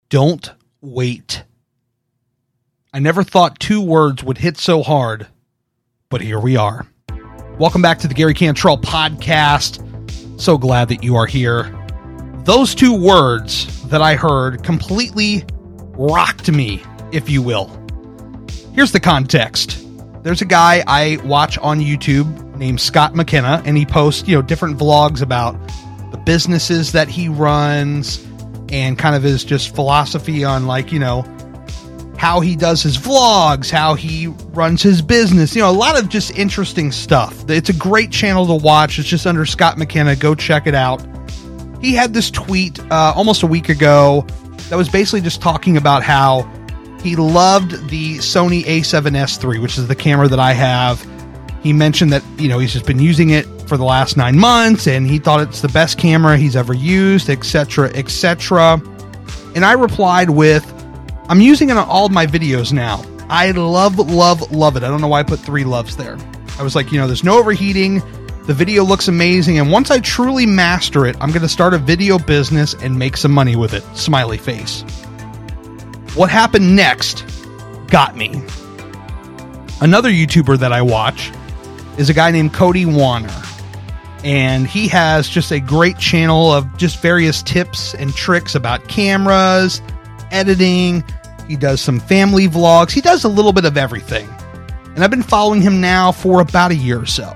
Don't wait. I never thought 2 words would hit so hard, but here we are. Welcome back to the Gary Cantrell podcast. So glad that you are here. Those 2 words that I heard completely rocked me, if you will. Here's the context. There's a guy I watch on YouTube named Scott McKenna, and he posts, different vlogs about the businesses that he runs and kind of his just philosophy on how he does his vlogs, how he runs his business, a lot of just interesting stuff. It's a great channel to watch. It's just under Scott McKenna. Go check it out. He had this tweet almost a week ago that was basically just talking about how he loved the Sony a7S III, which is the camera that I have. He mentioned that, he's just been using it for the last 9 months and he thought it's the best camera he's ever used, etc., etc. And I replied with, I'm using it on all of my videos now. I love it. I don't know why I put 3 loves there. I was like, there's no overheating. The video looks amazing. And once I truly master it, I'm going to start a video business and make some money with it. Smiley face. What happened next got me. Another YouTuber that I watch is a guy named Cody Warner. And he has just a great channel of just various tips and tricks about cameras, editing. He does some family vlogs. He does a little bit of everything. And I've been following him now for about a year or so.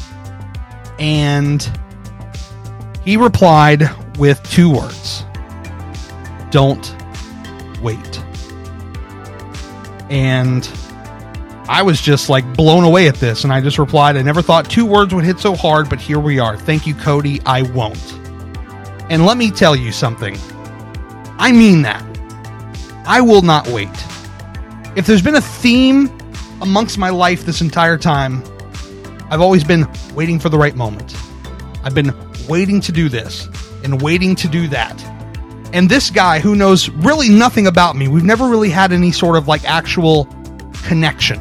And he replied with 2 words. Don't wait. And I was just blown away at this. And I just replied, I never thought 2 words would hit so hard, but here we are. Thank you, Cody. I won't. And let me tell you something. I mean that. I will not wait. If there's been a theme amongst my life this entire time, I've always been waiting for the right moment. I've been waiting to do this and waiting to do that. And this guy who knows really nothing about me, we've never really had any sort of actual connection,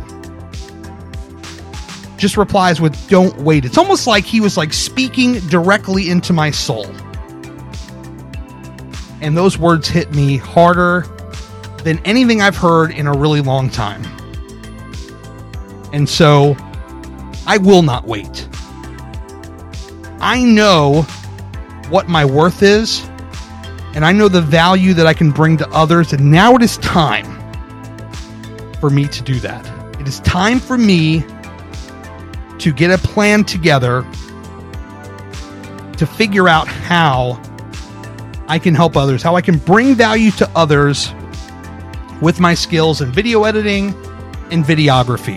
just replies with, don't wait. It's almost like he was speaking directly into my soul. And those words hit me harder than anything I've heard in a really long time. And so I will not wait. I know what my worth is, and I know the value that I can bring to others, and now it is time for me to do that. It is time for me to get a plan together to figure out how I can help others, how I can bring value to others with my skills in video editing and videography.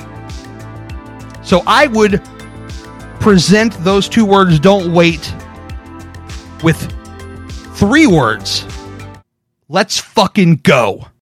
So I would present those 2 words, don't wait, with 3 words. Let's fucking go.